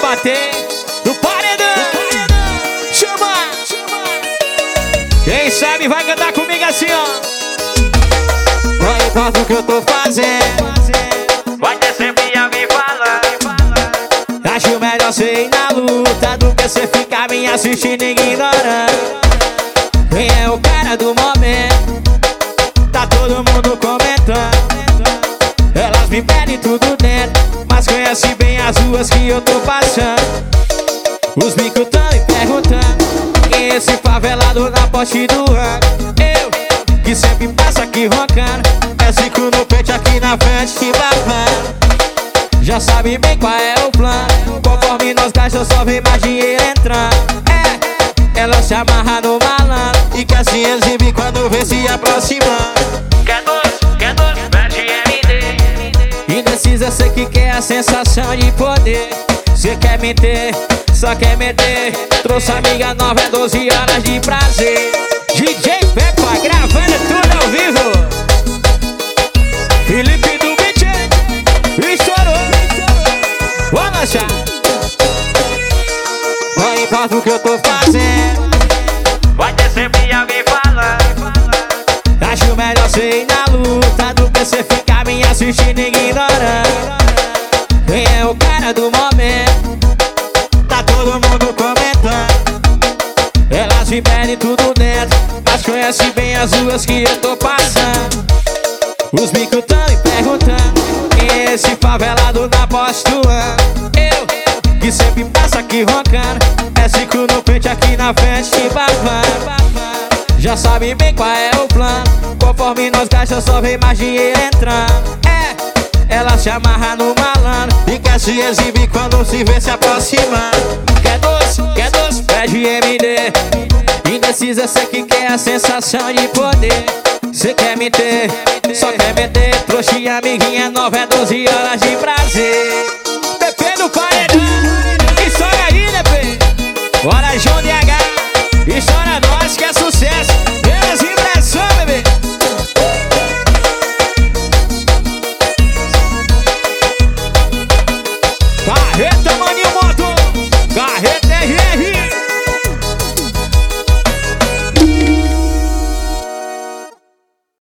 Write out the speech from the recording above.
bater no paredão. Chama! Quem sabe vai cantar comigo assim, ó. Não importa o que eu tô fazendo, Vai ter sempre alguém falando. Acho melhor cê ir na luta do que cê ficar me assistindo e ignorando. Quem é o cara do momento? Tá todo mundo comentando. Elas me pedem tudo dentro, mas conhece bem as ruas que eu tô passando. Os bicos tão me perguntando quem é esse favelado na poste do rango. Eu, que sempre passa aqui roncando, é cinco no peito aqui na frente te babando. Já sabe bem qual é o plano, conforme nós gastos só vem mais dinheiro entrando. Ela se amarra no malandro e quer se exibir quando vê se aproximando. Quer doce, mete MD. Indecisa, cê que quer a sensação de poder. Cê quer meter, só quer meter. Trouxe amiga nova, é 12 horas de prazer. DJ Peppa gravando tudo ao vivo. Felipe do Beat, estourou. Vamos lançar. não importa o que eu tô fazendo, Vai ter sempre alguém falando. Acho melhor cê ir na luta do que cê ficar me assistindo e ignorando. Quem é o cara do momento? Tá todo mundo comentando. Elas me pedem tudo dentro, mas conhece bem as ruas que eu tô passando. Os bicos tão me perguntando quem é esse favelado na poste do ano. Eu, que sempre passa aqui roncando, é cinco no peito aqui na frente te babando. Já sabe bem qual é o plano, conforme nós gastos só vem mais dinheiro entrando. Ela se amarra no malandro e quer se exibir quando se vê se aproximando. Quer doce, pede MD. Indecisa, cê que quer a sensação de poder. Cê quer meter, só quer meter. Trouxe amiguinha nova, é 12 horas de prazer. PP no paredão, estoura aí, DP. Bora João DH, estoura nós que é sucesso. Menos impressão, bebê. Carreta